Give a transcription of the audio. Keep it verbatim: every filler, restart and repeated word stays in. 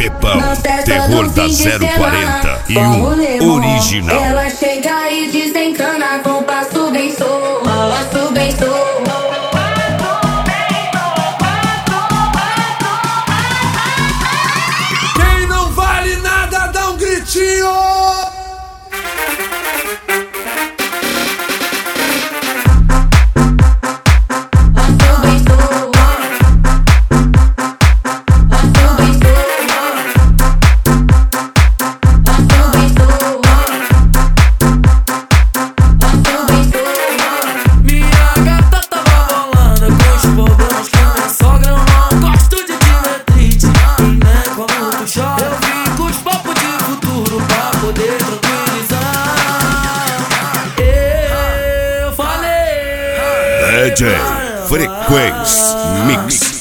Pepão, terror da zero quarenta e um original. Ela chega e desencana com passo bem sou, passo bem sou. Quem não vale nada dá um gritinho. D J Frequência Mix.